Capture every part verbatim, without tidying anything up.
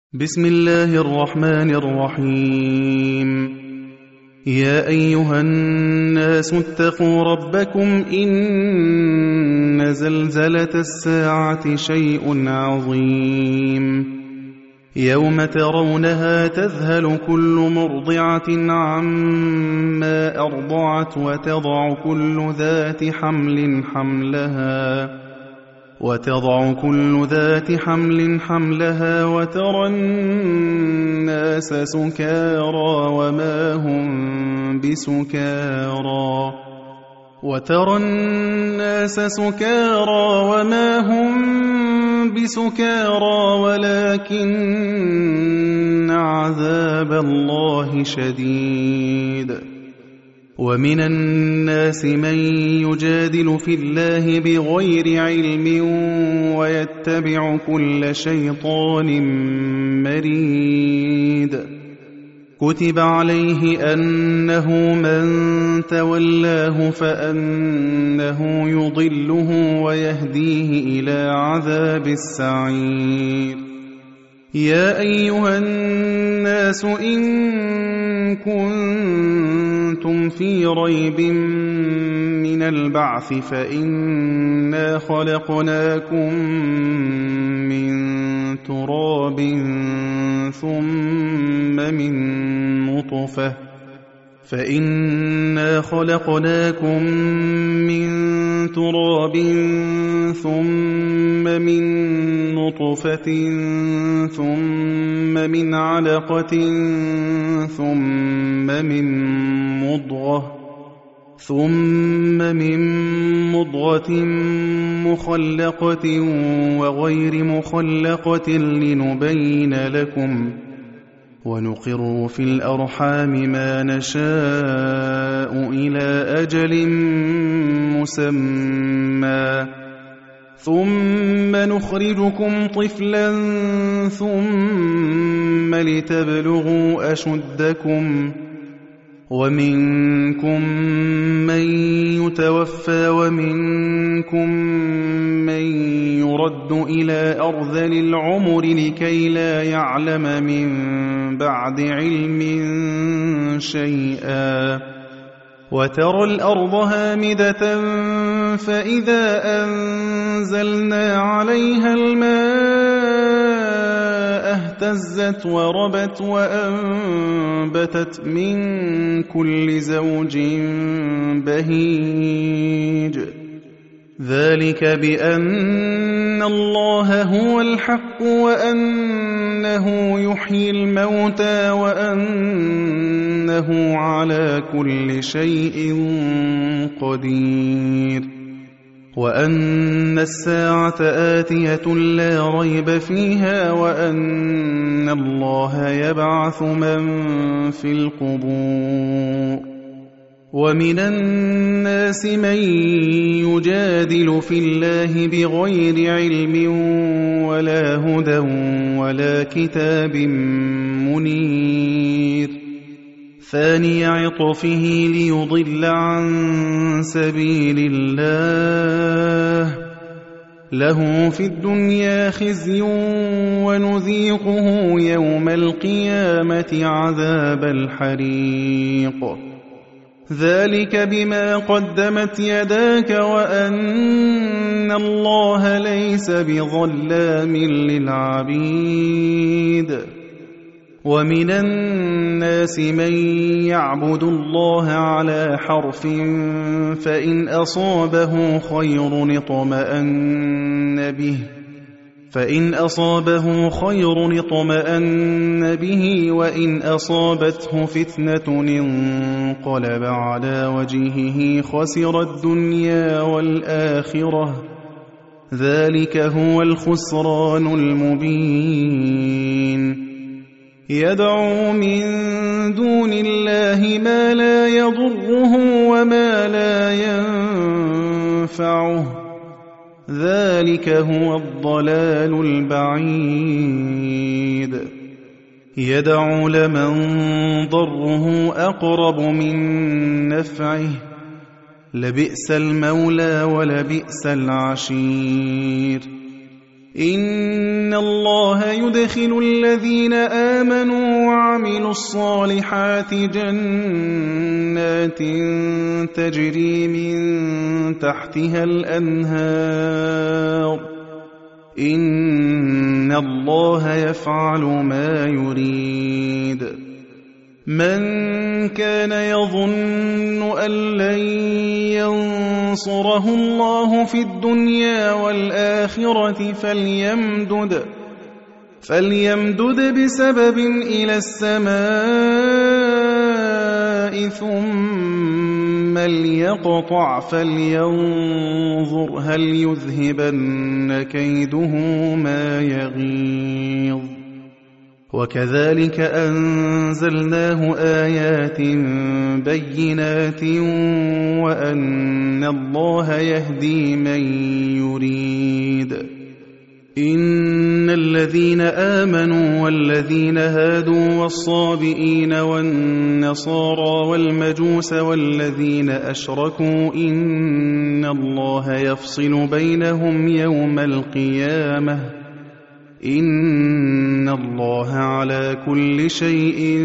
بسم الله الرحمن الرحيم. يا أيها الناس اتقوا ربكم إن زلزلة الساعة شيء عظيم يوم ترونها تذهل كل مرضعة عما أرضعت وتضع كل ذات حمل حملها وتضع كل ذات حمل حملها وترى الناس سكارى وما هم بسكارى وترى الناس سكارى وما هم بسكارى ولكن عذاب الله شديد. ومن الناس من يجادل في الله بغير علم ويتبع كل شيطان مريد. كتب عليه أنه من تولاه فأنه يضله ويهديه إلى عذاب السعير. يا أيها الناس إن كنتم في ريب من البعث فإنا خلقناكم من تراب ثم من نطفة فإنا خلقناكم من تراب ثم من نطفة ثم من علقة ثم من مضغة ثم من مضغة مخلقة وغير مخلقة لنبين لكم ونقر في الأرحام ما نشاء إلى أجل مسمى ثم نخرجكم طفلا ثم لتبلغوا أشدكم ومنكم من يتوفى ومنكم من يرد إلى أرذل العمر لكي لا يعلم من بعد علم شيئا. وترى الأرض هامدة فإذا أنزلنا عليها الماء اهتزت وربت وأنبتت من كل زوج بهيج. ذلك بأن الله هو الحق وأنه يحيي الموتى وأنه على كل شيء قدير وأن الساعة آتية لا ريب فيها وأن الله يبعث من في القبور. ومن الناس من يجادل في الله بغير علم ولا هدى ولا كتاب منير. ثاني عطفه ليضل عن سبيل الله له في الدنيا خزي ونذيقه يوم القيامة عذاب الحريق. ذلك بما قدمت يداك وأن الله ليس بظلام للعبيد. ومن الناس من يعبد الله على حرف فإن أصابه خير اطمأن به فإن أصابه خير اطمأن به وإن أصابته فتنة انقلب على وجهه خسر الدنيا والآخرة ذلك هو الخسران المبين. يدعو من دون الله ما لا يضره وما لا ينفعه ذلك هو الضلال البعيد. يدعو لمن ضره أقرب من نفعه لبئس المولى ولبئس العشير. إن الله يدخل الذين آمنوا وعملوا الصالحات جنات تجري من تحتها الأنهار إن الله يفعل ما يريد من كان يظن أن لن ينصره الله في الدنيا والآخرة فليمدد فليمدد بسبب إلى السماء ثم ليقطع فلينظر هل يذهبن كيده ما يغيظ وكذلك أنزلناه آيات بينات وأن الله يهدي من يريد إن الذين آمنوا والذين هادوا والصابئين والنصارى والمجوس والذين أشركوا إن الله يفصل بينهم يوم القيامة إن الله على كل شيء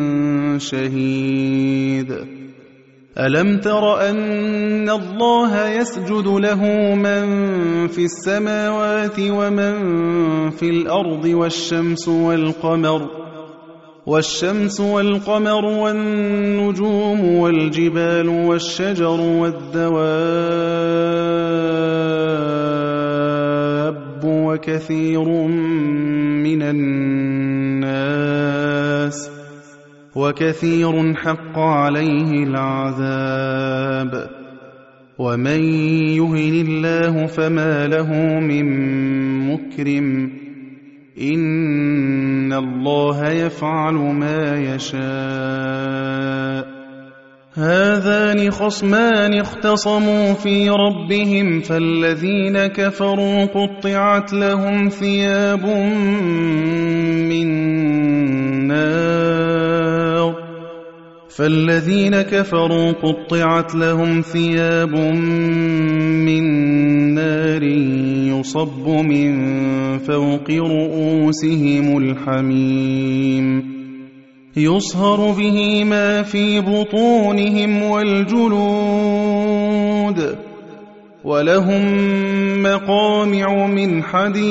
شهيد ألم تر أن الله يسجد له من في السماوات ومن في الأرض والشمس والقمر والشمس والقمر والنجوم والجبال والشجر والدواب وكثير من الناس وكثير حق عليه العذاب ومن يهن الله فما له من مكرم إن الله يفعل ما يشاء هذان خصمان اختصموا في ربهم فالذين كفروا قطعت لهم ثياب من نار فالذين كفروا قطعت لهم ثياب من نار يصب من فوق رؤوسهم الحميم يصهر به ما في بطونهم والجلود ولهم مقامع من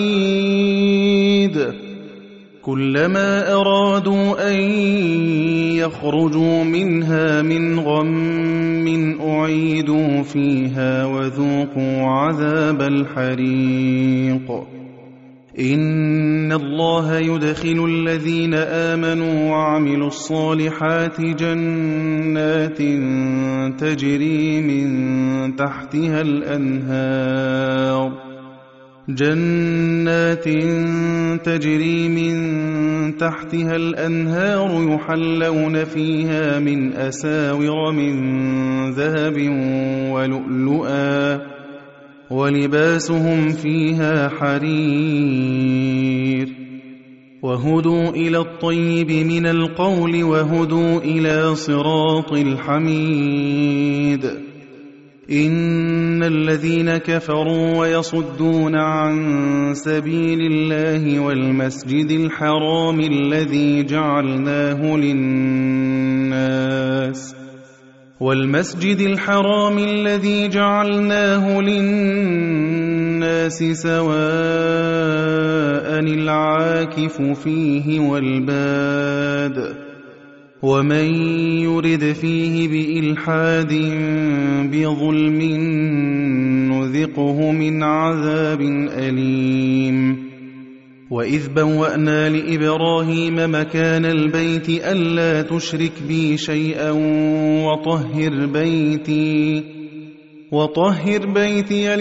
حديد كلما أرادوا أن يخرجوا منها من غم أعيدوا فيها وذوقوا عذاب الحريق إن الله يدخل الذين آمنوا وعملوا الصالحات جنات تجري من تحتها الأنهار جنات تجري من تحتها الأنهار يحلون فيها من أساور من ذهب ولؤلؤا ولباسهم فيها حرير وهدوا إلى الطيب من القول وهدوا إلى صراط الحميد إن الذين كفروا ويصدون عن سبيل الله والمسجد الحرام الذي جعلناه للناس والمسجد الحرام الذي جعلناه للناس سواء العاكف فيه والباد ومن يرد فيه بإلحاد بظلم نذقه من عذاب أليم وإذ بوأنا لإبراهيم مكان البيت ألا تشرك بي شيئا وطهر بيتي وطهر بيتي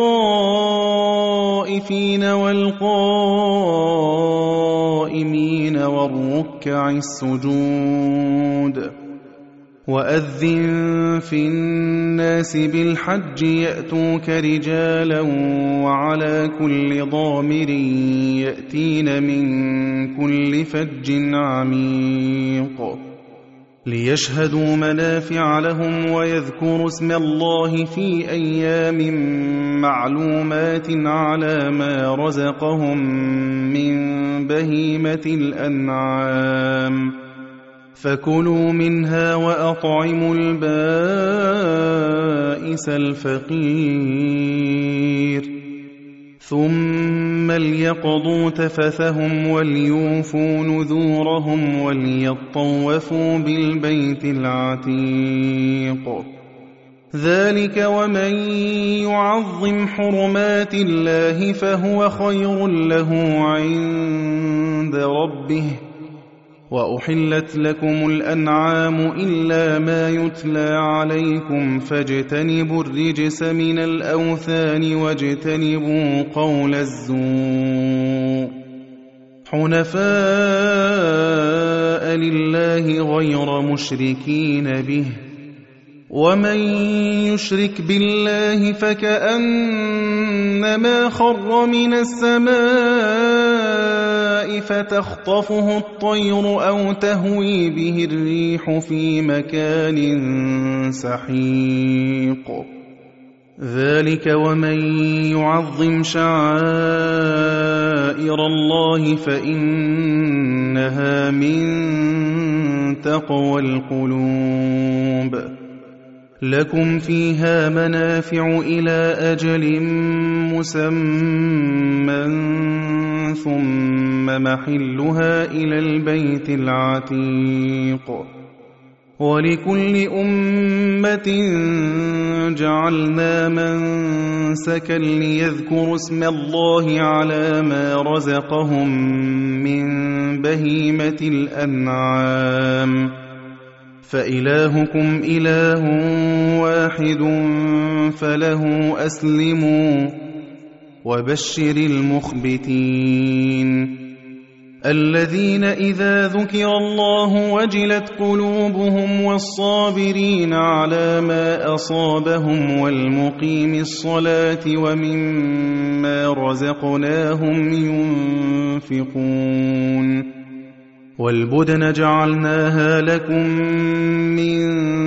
للطائفين والقائمين والركع السجود وأذن في الناس بالحج يأتوك رجالا وعلى كل ضامر يأتين من كل فج عميق ليشهدوا منافع لهم ويذكروا اسم الله في أيام معلومات على ما رزقهم من بهيمة الأنعام فكلوا منها وأطعموا البائس الفقير ثم ليقضوا تفثهم وليوفوا نذورهم وليطوفوا بالبيت العتيق ذلك ومن يعظم حرمات الله فهو خير له عند ربه وأحلت لكم الأنعام إلا ما يتلى عليكم فاجتنبوا الرجس من الأوثان واجتنبوا قول الزور حنفاء لله غير مشركين به ومن يشرك بالله فكأنما خر من السماء فتخطفه الطير أو تهوي به الريح في مكان سحيق ذلك ومن يعظم شعائر الله فإنها من تقوى القلوب لكم فيها منافع إلى أجل مسمى ثم محلها إلى البيت العتيق ولكل أمة جعلنا منسكا ليذكروا اسم الله على ما رزقهم من بهيمة الأنعام فإلهكم إله واحد فله أسلموا وبشر المخبتين الذين إذا ذكر الله وجلت قلوبهم والصابرين على ما أصابهم والمقيم الصلاة ومما رزقناهم ينفقون والبدن جعلناها لكم من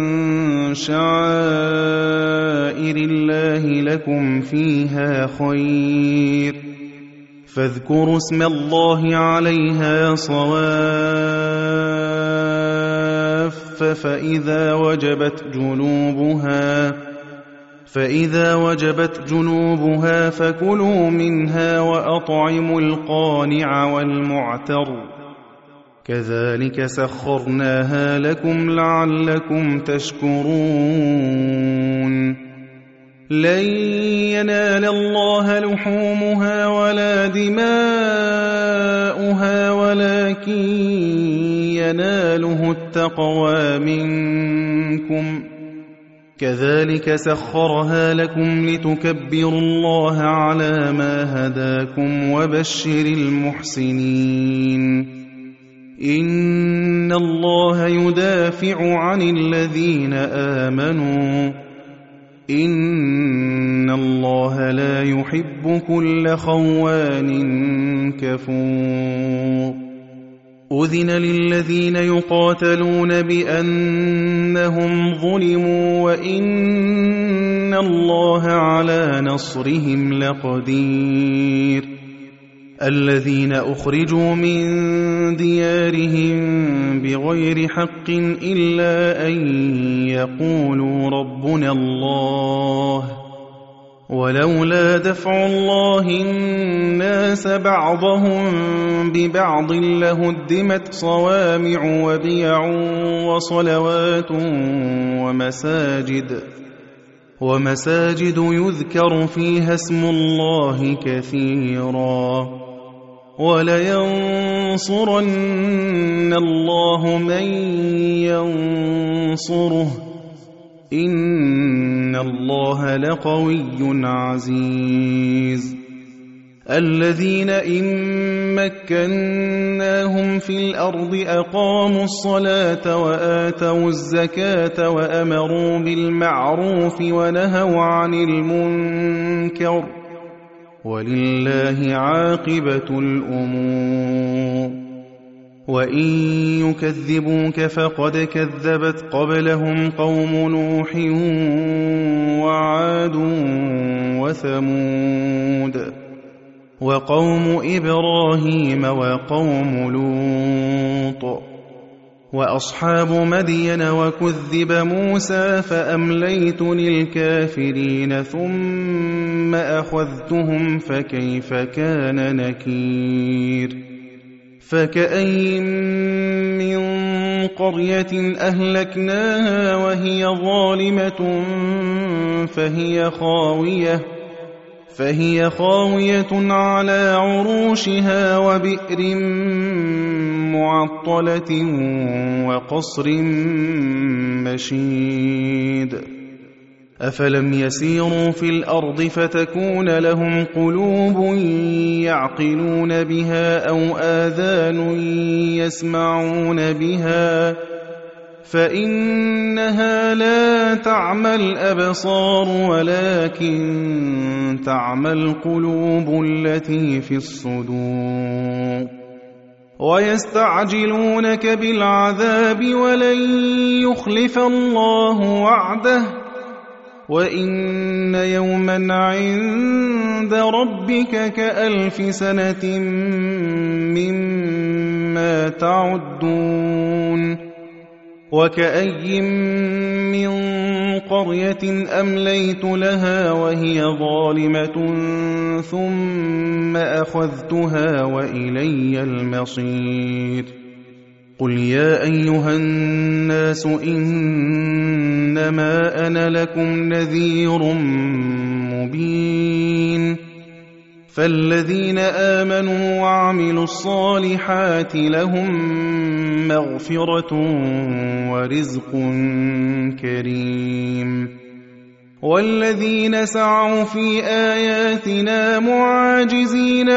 شعائر الله لكم فيها خير فاذكروا اسم الله عليها صواف فإذا وجبت جنوبها فإذا وجبت جنوبها فكلوا منها وأطعموا القانع والمعتر كذلك سخرناها لكم لعلكم تشكرون لن ينال الله لحومها ولا دماؤها ولكن يناله التقوى منكم كذلك سخرها لكم لتكبروا الله على ما هداكم وبشر المحسنين إن الله يدافع عن الذين آمنوا إن الله لا يحب كل خوان كفور أذن للذين يقاتلون بأنهم ظلموا وإن الله على نصرهم لقدير الذين أخرجوا من ديارهم بغير حق إلا أن يقولوا ربنا الله ولولا دفع الله الناس بعضهم ببعض لهدمت صوامع وبيع وصلوات ومساجد ومساجد يذكر فيها اسم الله كثيرا ولينصرن الله من ينصره إن الله لقوي عزيز الذين إن مكناهم في الأرض أقاموا الصلاة وآتوا الزكاة وأمروا بالمعروف ونهوا عن المنكر ولله عاقبة الأمور وإن يكذبوك فقد كذبت قبلهم قوم نوح وعاد وثمود وقوم إبراهيم وقوم لوط وأصحاب مدين وكذب موسى فأمليت للكافرين ثم أخذتهم فكيف كان نكير فكأين من قرية أهلكناها وهي ظالمة فهي خاوية فهي خاوية على عروشها وبئر معطلة وقصر مشيد أفلم يسيروا في الأرض فتكون لهم قلوب يعقلون بها أو آذان يسمعون بها فإنها لا تعمى الأبصار ولكن تعمى القلوب التي في الصدور ويستعجلونك بالعذاب ولن يخلف الله وعده وإن يوما عند ربك كألف سنة مما تعدون وكأي من قرية أمليت لها وهي ظالمة ثم أخذتها وإلي المصير قل يا أيها الناس إنما أنا لكم نذير مبين فالذين آمنوا وعملوا الصالحات لهم مغفرة ورزق كريم والذين سعوا في آياتنا معاجزين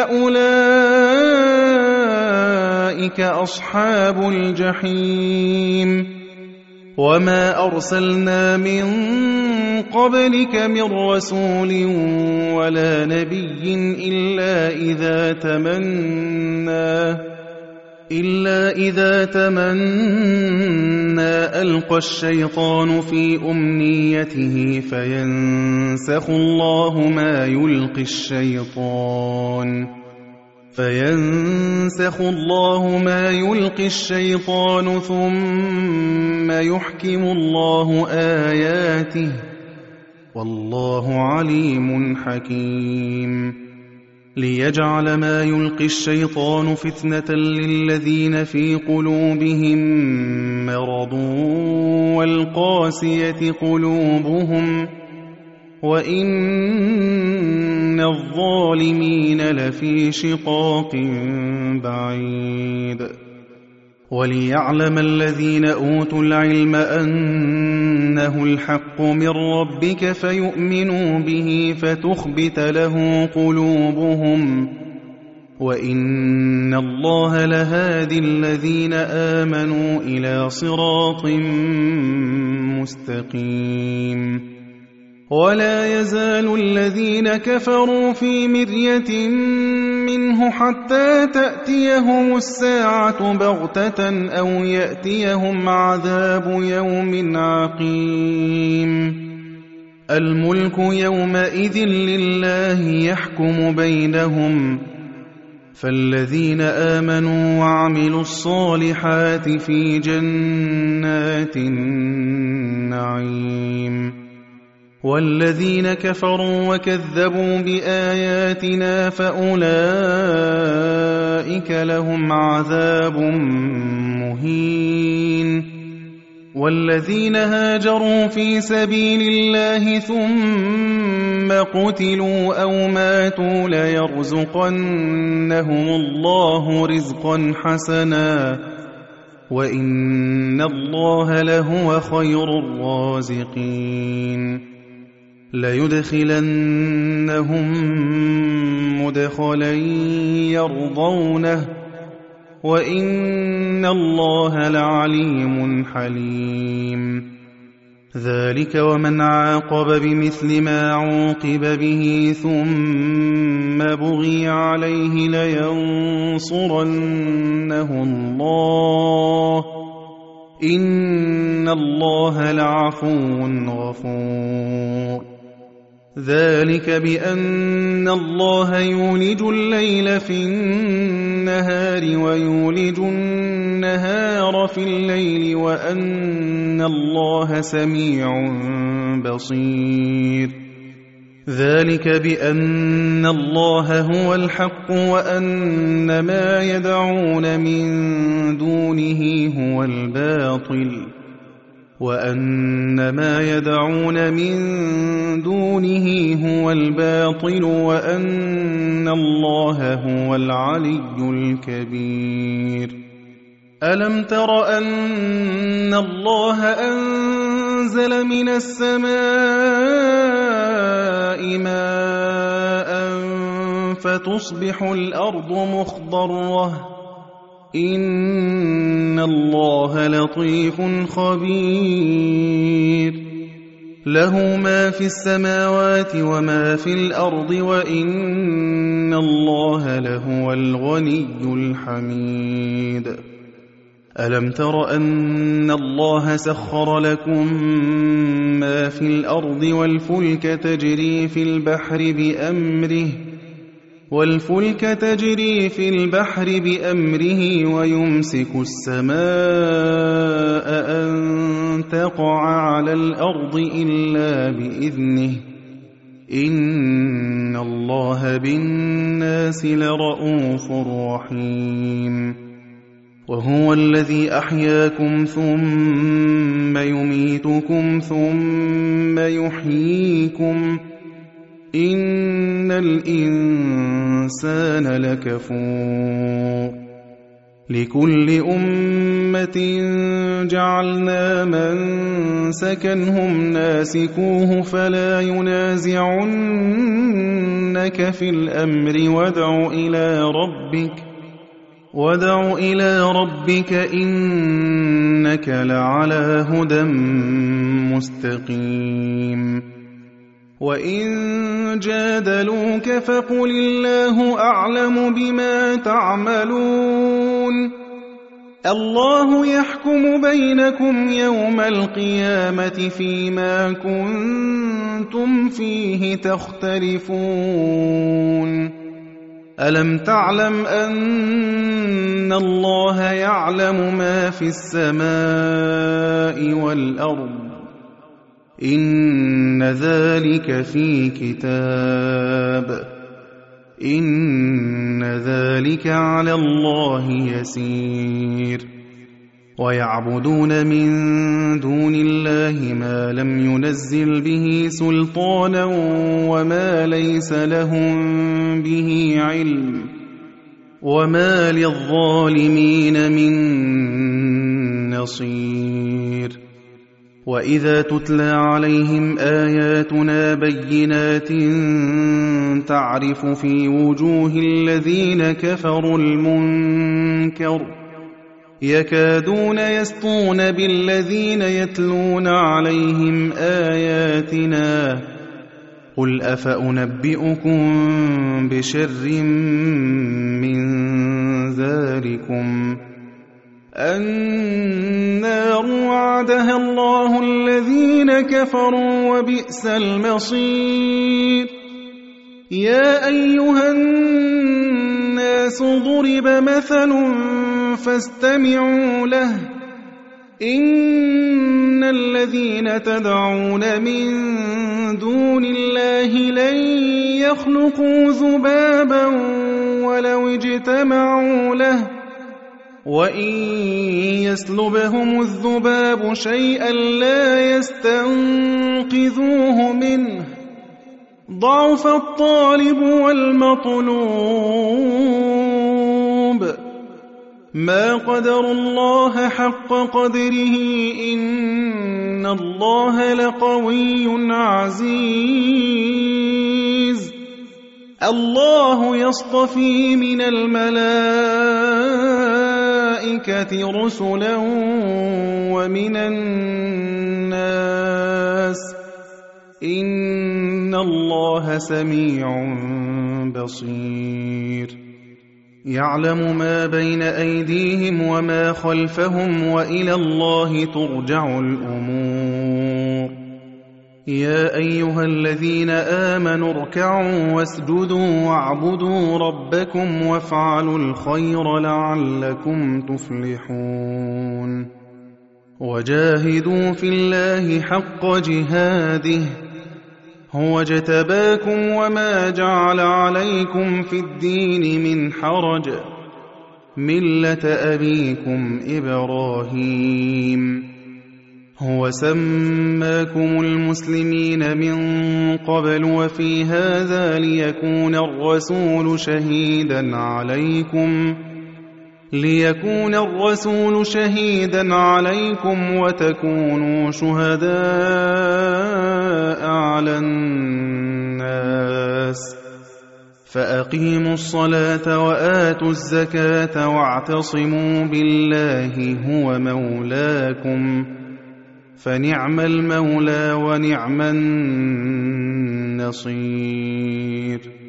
أولئك أصحاب الجحيم وما أرسلنا من قبلك من رسول ولا نبي إلا إذا تمنى إلا إذا تمنى ألقى الشيطان في أمنيته فينسخ الله ما يلقي الشيطان فينسخ الله ما يلقي الشيطان ثم يحكم الله آياته والله عليم حكيم ليجعل ما يلقي الشيطان فتنة للذين في قلوبهم مرض والقاسية قلوبهم وإن الظالمين لفي شقاق بعيد وليعلم الذين أوتوا العلم أنه الحق من ربك فيؤمنوا به فتخبت له قلوبهم وإن الله لهادي الذين آمنوا إلى صراط مستقيم ولا يزال الذين كفروا في مرية منه حتى تأتيهم الساعة بغتة أو يأتيهم عذاب يوم عقيم الملك يومئذ لله يحكم بينهم فالذين آمنوا وعملوا الصالحات في جنات النعيم والذين كفروا وكذبوا بآياتنا فأولئك لهم عذاب مهين والذين هاجروا في سبيل الله ثم قتلوا أو ماتوا ليرزقنهم الله رزقا حسنا وإن الله لهو خير الرازقين ليدخلنهم مدخلا يرضونه وإن الله لعليم حليم ذلك ومن عاقب بمثل ما عوقب به ثم بغي عليه لينصرنه الله إن الله لعفو غفور ذلك بأن الله يولج الليل في النهار ويولج النهار في الليل وأن الله سميع بصير ذلك بأن الله هو الحق وأن ما يدعون من دونه هو الباطل وأن ما يدعون من دونه هو الباطل وأن الله هو العلي الكبير ألم تر أن الله أنزل من السماء ماء فتصبح الأرض مخضرة إن الله لطيف خبير له ما في السماوات وما في الأرض وإن الله لهو الغني الحميد ألم تر أن الله سخر لكم ما في الأرض والفلك تجري في البحر بأمره والفلك تجري في البحر بأمره ويمسك السماء أن تقع على الأرض إلا بإذنه إن الله بالناس لرءوف رحيم وهو الذي أحياكم ثم يميتكم ثم يحييكم إن الإنسان لكفور لكل أمة جعلنا منسكا هم ناسكوه فلا ينازعنك في الأمر وادع إلى ربك وادع إلى ربك إنك لعلى هدى مستقيم وإن جادلوك فقل الله أعلم بما تعملون الله يحكم بينكم يوم القيامة فيما كنتم فيه تختلفون ألم تعلم أن الله يعلم ما في السماء والأرض إن ذلك في كتاب إن ذلك على الله يسير ويعبدون من دون الله ما لم ينزل به سلطانا وما ليس لهم به علم وما للظالمين من نصير وإذا تتلى عليهم آياتنا بينات تعرف في وجوه الذين كفروا المنكر يكادون يسطون بالذين يتلون عليهم آياتنا قل أفأنبئكم بشر من ذلكم النار وعدها الله الذين كفروا وبئس المصير يا أيها الناس ضرب مثل فاستمعوا له إن الذين تدعون من دون الله لن يخلقوا ذبابا ولو اجتمعوا له وإن يسلبهم الذباب شيئا لا يستنقذوه منه ضعف الطالب والمطلوب ما قدروا الله حق قدره إن الله لقوي عزيز الله يصطفي من الملائكة الْمَلَائِكَةِ رُسُلًا وَمِنَ النَّاسِ ۚ إِنَّ اللَّهَ سَمِيعٌ بَصِيرٌ يَعْلَمُ مَا بَيْنَ أَيْدِيهِمْ وَمَا خَلْفَهُمْ وَإِلَى اللَّهِ تُرْجَعُ الْأُمُورُ يَا أَيُّهَا الَّذِينَ آمَنُوا ارْكَعُوا وَاسْجُدُوا وَاعْبُدُوا رَبَّكُمْ وَافْعَلُوا الْخَيْرَ لَعَلَّكُمْ تُفْلِحُونَ وَجَاهِدُوا فِي اللَّهِ حَقَّ جِهَادِهِ هُوَ اجْتَبَاكُمْ وَمَا جَعَلَ عَلَيْكُمْ فِي الدِّينِ مِنْ حَرَجٍ ۚ مِّلَّةَ أَبِيكُمْ إِبْرَاهِيمَ هُوَ سَمَّاكُمُ الْمُسْلِمِينَ مِن قَبْلُ وَفِي هَٰذَا لِيَكُونَ الرَّسُولُ شَهِيدًا عَلَيْكُمْ لِيَكُونَ الرَّسُولُ شَهِيدًا عَلَيْكُمْ وَتَكُونُوا شُهَدَاءَ عَلَى النَّاسِ ۚ فَأَقِيمُوا الصَّلَاةَ وَآتُوا الزَّكَاةَ وَاعْتَصِمُوا بِاللَّهِ هُوَ مَوْلَاكُمْ ۖ فَنِعْمَ الْمَوْلَىٰ وَنِعْمَ النَّصِيرُ